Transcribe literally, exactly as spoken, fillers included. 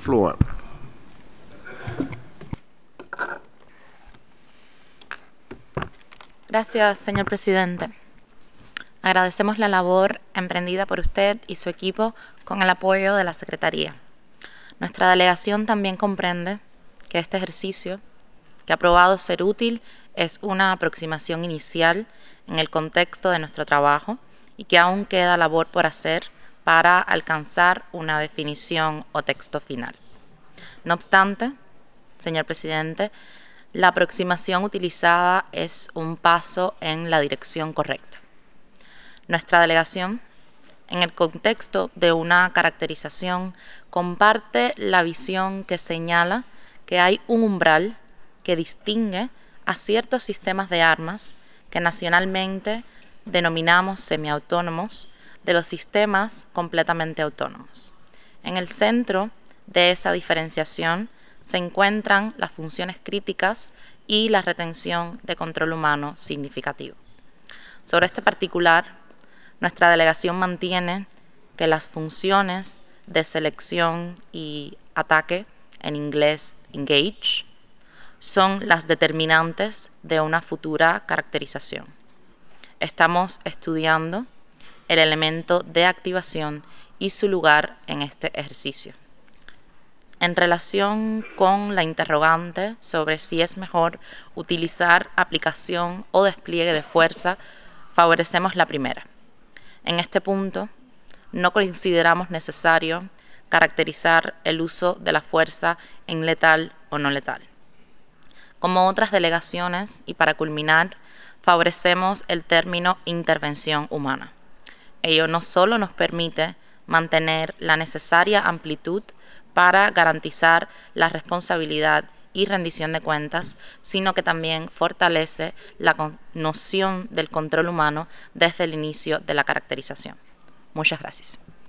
floor. Gracias, señor presidente. Agradecemos la labor emprendida por usted y su equipo con el apoyo de la Secretaría. Nuestra delegación también comprende que este ejercicio, que ha probado ser útil, es una aproximación inicial en el contexto de nuestro trabajo y que aún queda labor por hacer para alcanzar una definición o texto final. No obstante, señor presidente, la aproximación utilizada es un paso en la dirección correcta. Nuestra delegación, en el contexto de una caracterización, comparte la visión que señala que hay un umbral que distingue a ciertos sistemas de armas que nacionalmente denominamos semiautónomos de los sistemas completamente autónomos. En el centro de esa diferenciación se encuentran las funciones críticas y la retención de control humano significativo. Sobre este particular, nuestra delegación mantiene que las funciones de selección y ataque, en inglés engage, son las determinantes de una futura caracterización. Estamos estudiando el elemento de activación y su lugar en este ejercicio. En relación con la interrogante sobre si es mejor utilizar aplicación o despliegue de fuerza, favorecemos la primera. En este punto, no consideramos necesario caracterizar el uso de la fuerza en letal o no letal. Como otras delegaciones, y para culminar, favorecemos el término intervención humana. Ello no solo nos permite mantener la necesaria amplitud para garantizar la responsabilidad y rendición de cuentas, sino que también fortalece la noción del control humano desde el inicio de la caracterización. Muchas gracias.